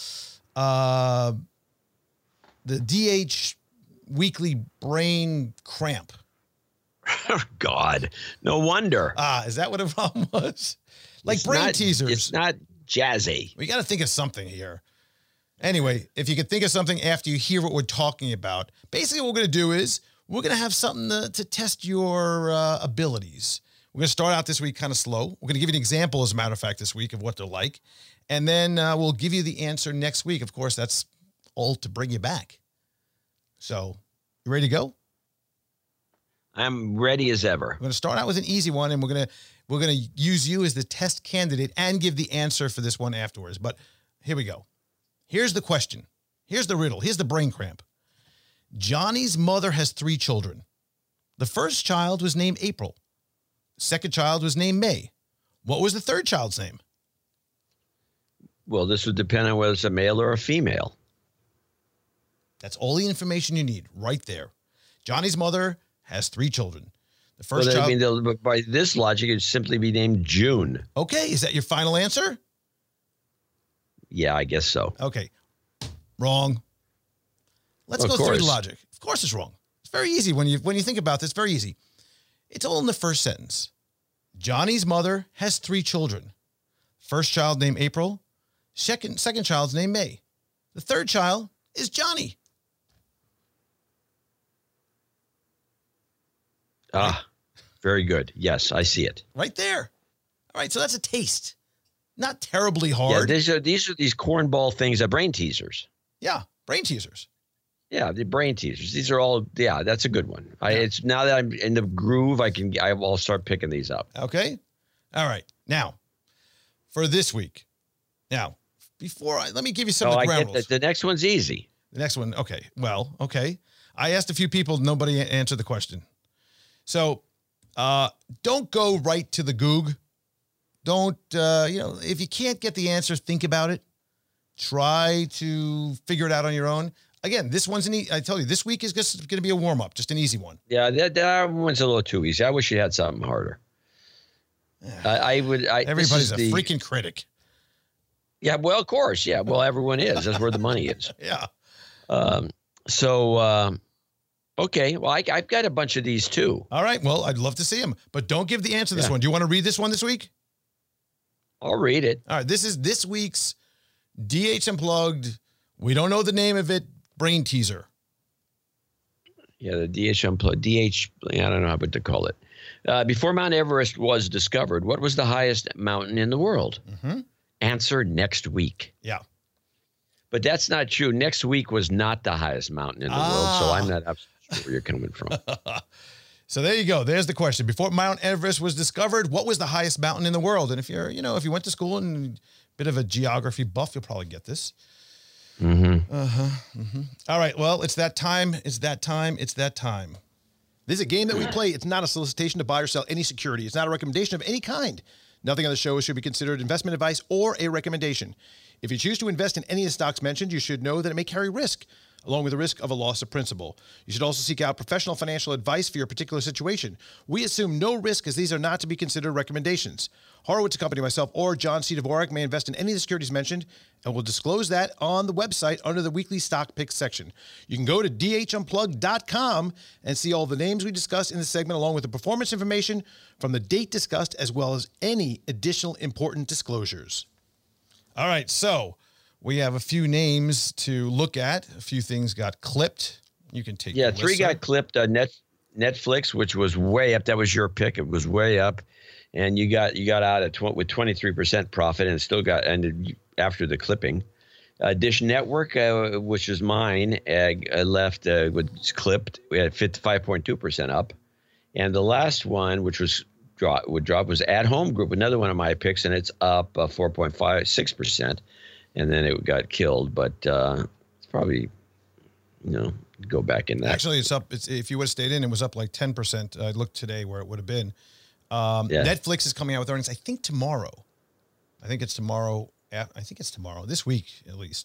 DH Weekly Brain Cramp. Oh, God. No wonder. Is that what the problem was? Like It's brain not- teasers. It's not jazzy. We got to think of something here. Anyway, if you could think of something after you hear what we're talking about, basically what we're going to do is we're going to have something to test your abilities. We're going to start out this week kind of slow. We're going to give you an example, as a matter of fact, this week of what they're like. And then we'll give you the answer next week. Of course, that's all to bring you back. So, you ready to go? I'm ready as ever. We're going to start out with an easy one, and we're going to use you as the test candidate and give the answer for this one afterwards. But here we go. Here's the question. Here's the riddle. Here's the brain cramp. Johnny's mother has 3 children. The first child was named April. The second child was named May. What was the third child's name? Well, this would depend on whether it's a male or a female. That's all the information you need right there. Johnny's mother has 3 children. The first Well, child. I mean, by this logic, it'd simply be named June. Okay, is that your final answer? Yeah, I guess so. Okay. Wrong. Let's Of go through the course. logic. Of course it's wrong. It's very easy when you think about this, very easy. It's all in the first sentence. Johnny's mother has 3 children. First child named April. Second child's named May. The third child is Johnny. Ah, very good. Yes, I see it. Right there. All right, so that's a taste. Not terribly Yeah, hard. these are these cornball things, brain teasers. Yeah, brain teasers. Yeah, the brain teasers. These are all. Yeah, that's a good one. It's now that I'm in the groove, I'll start picking these up. Okay. All right. Now, for this week. Now, let me give you some of the I ground get rules. that. The next one's easy. The next one. Okay. Well, okay. I asked a few people. Nobody answered the question. So don't go right to the Goog. Don't, if you can't get the answer, think about it. Try to figure it out on your own. Again, this one's I tell you, this week is just going to be a warm up, just an easy one. Yeah, that one's a little too easy. I wish you had something harder. Everybody's a freaking critic. Yeah, well, of course. Yeah, well, everyone is. That's where the money is. Yeah. Okay. Well, I've got a bunch of these too. All right. Well, I'd love to see them, but don't give the answer to this one. Do you want to read this one this week? I'll read it. All right. This is this week's DH Unplugged. We don't know the name of it. Brain teaser. Yeah, the DH Unplugged. DH, I don't know what to call it. Before Mount Everest was discovered, what was the highest mountain in the world? Mm-hmm. Answer next week. Yeah. But that's not true. Next week was not the highest mountain in the world, so I'm not absolutely sure where you're coming from. So there you go. There's the question. Before Mount Everest was discovered, what was the highest mountain in the world? And if if you went to school and a bit of a geography buff, you'll probably get this. Mm-hmm. All right. Well, it's that time. It's that time. It's that time. This is a game that we play. It's not a solicitation to buy or sell any security. It's not a recommendation of any kind. Nothing on the show should be considered investment advice or a recommendation. If you choose to invest in any of the stocks mentioned, you should know that it may carry risk, along with the risk of a loss of principal. You should also seek out professional financial advice for your particular situation. We assume no risk as these are not to be considered recommendations. Horowitz & Company, myself, or John C. Dvorak may invest in any of the securities mentioned, and we'll disclose that on the website under the weekly stock picks section. You can go to dhunplugged.com and see all the names we discussed in this segment, along with the performance information from the date discussed, as well as any additional important disclosures. All right. So we have a few names to look at. A few things got clipped. You can take. Yeah, the 3 list, got sir. clipped. Netflix, which was way up. That was your pick. It was way up, and you got out at with 23% profit, and still got ended after the clipping. Dish Network, which is mine, left was clipped. We had 55.2% up, and the last one, which was would drop, was At Home Group, another one of my picks, and it's up 4.56%, and then it got killed. But it's probably go back in that. Actually, it's up. If you would have stayed in, it was up like 10%. I looked today where it would have been. Yeah. Netflix is coming out with earnings, I think tomorrow. I think it's tomorrow. This week at least.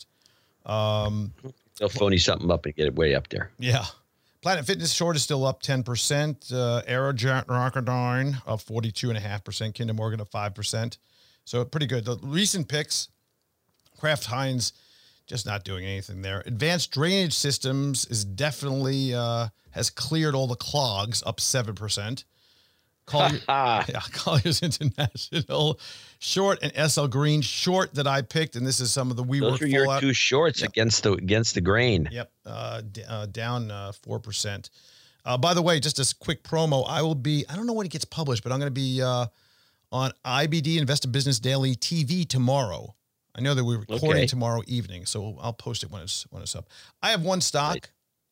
They'll phony something up and get it way up there. Yeah. Planet Fitness Short is still up 10%. Aerojet Rocketdyne up 42.5%. Kinder Morgan up 5%. So pretty good. The recent picks, Kraft Heinz, just not doing anything there. Advanced Drainage Systems is definitely has cleared all the clogs, up 7%. Colliers International short, and SL Green short that I picked, and this is some of the WeWork fallout. Those are your two shorts against the grain. Yep, down 4%. By the way, just a quick promo. I don't know when it gets published, but I'm going to be on IBD Investor Business Daily TV tomorrow. I know that we're recording tomorrow evening, so I'll post it when it's up. I have one stock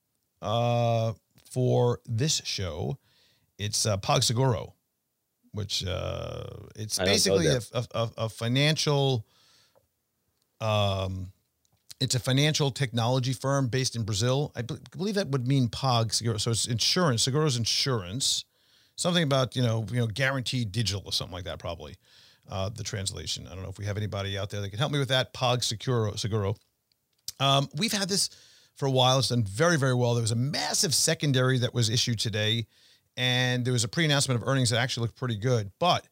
for this show. It's PagSeguro, which it's basically a financial. It's a financial technology firm based in Brazil. I believe that would mean PagSeguro. So it's insurance. Seguro's insurance. Something about guaranteed digital or something like that. Probably the translation. I don't know if we have anybody out there that can help me with that. PagSeguro. We've had this for a while. It's done very, very well. There was a massive secondary that was issued today. And there was a pre-announcement of earnings that actually looked pretty good. But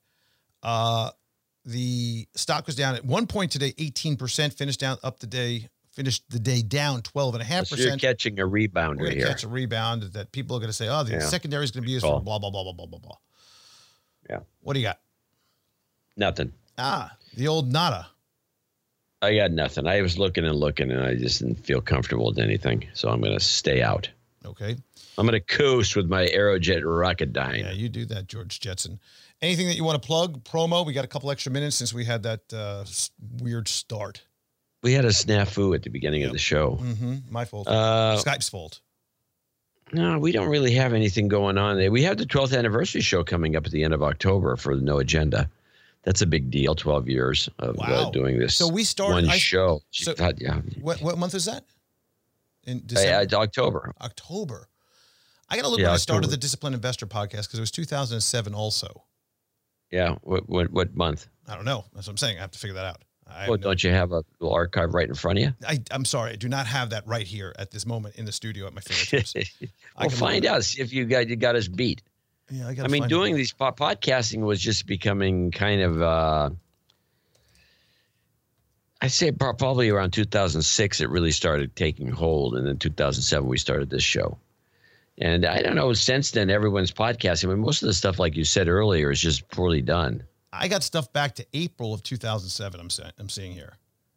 the stock was down at one point today, 18%, finished the day down 12.5%. So you're catching a rebounder We're here. Catch a rebound that people are going to say, the secondary is going to be used for blah, blah, blah, blah, blah, blah, blah. Yeah. What do you got? Nothing. The old nada. I got nothing. I was looking, and I just didn't feel comfortable with anything. So I'm going to stay out. Okay. I'm going to coast with my Aerojet Rocketdyne. Yeah, you do that, George Jetson. Anything that you want to plug? Promo? We got a couple extra minutes since we had that weird start. We had a snafu at the beginning of the show. Mm-hmm. My fault. Skype's fault. No, we don't really have anything going on there. We have the 12th anniversary show coming up at the end of October for No Agenda. That's a big deal, 12 years of doing this. So we started one show. So Yeah. What month is that? In December? October. I got to look when I started the Disciplined Investor podcast because it was 2007 also. Yeah. What month? I don't know. That's what I'm saying. I have to figure that out. Don't you have a little archive right in front of you? I'm sorry. I do not have that right here at this moment in the studio at my fingertips. Well, find out. See if you got us beat. Yeah, I mean, doing these podcasting was just becoming kind of, I'd say probably around 2006, it really started taking hold. And then 2007, we started this show. And I don't know, since then, everyone's podcasting. I mean, most of the stuff, like you said earlier, is just poorly done. I got stuff back to April of 2007, I'm seeing here.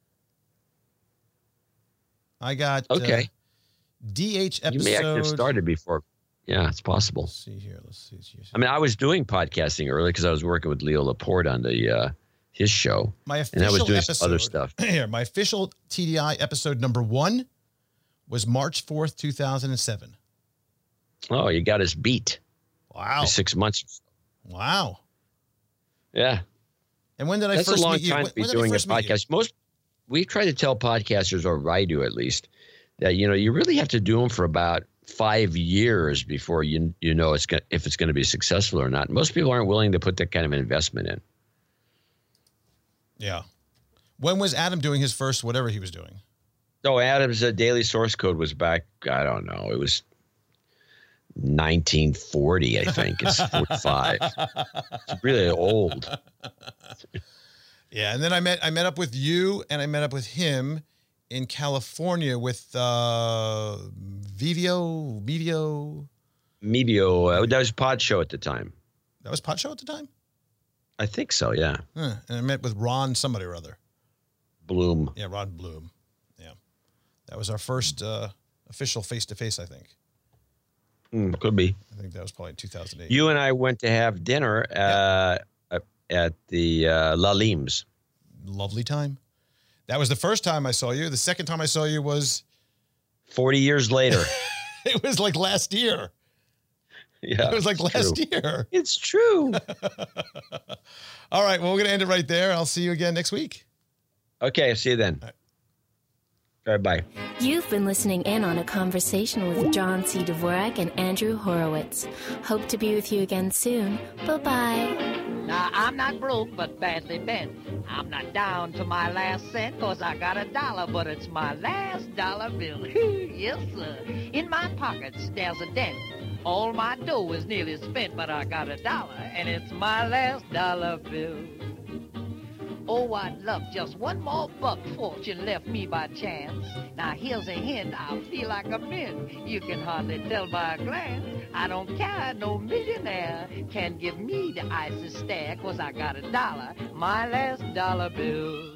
I got DH episode. You may actually have started before. Yeah, it's possible. Let's see here. I mean, I was doing podcasting early because I was working with Leo Laporte on his show. And I was doing some other stuff. Here, my official TDI episode number 1 was March 4th, 2007. Oh, you got us beat. Wow. 6 months. Wow. Yeah. And when did I That's first a long meet you? time to be doing a podcast. We try to tell podcasters, or I do at least, that you really have to do them for about 5 years before you know if it's going to be successful or not. Most people aren't willing to put that kind of an investment in. Yeah. When was Adam doing his first whatever he was doing? So Adam's daily source code was back, I don't know, it was 1940, I think. It's 45. It's really old. Yeah, and then I met up with you, and I met up with him in California with Medio. That was Pod Show at the time. That was Pod Show at the time? I think so, yeah. And I met with Ron somebody or other. Bloom. Yeah, Ron Bloom. Yeah. That was our first official face-to-face, I think. Could be. I think that was probably 2008. You and I went to have dinner at the La Limes. Lovely time. That was the first time I saw you. The second time I saw you was 40 years later. It was like last year. Yeah. It was like last year. It's true. All right. Well, we're going to end it right there. I'll see you again next week. Okay. See you then. All right, bye. You've been listening in on a conversation with John C. Dvorak and Andrew Horowitz. Hope to be with you again soon. Bye-bye. Now, I'm not broke, but badly bent. I'm not down to my last cent, 'cause I got $1, but it's my last dollar bill. Yes, sir. In my pockets, there's a dent. All my dough is nearly spent, but I got $1, and it's my last dollar bill. Oh, what luck, just one more buck fortune left me by chance. Now here's a hint, I feel like a mint. You can hardly tell by a glance. I don't care, no millionaire can give me the icy stare, 'cause I got $1, my last dollar bill.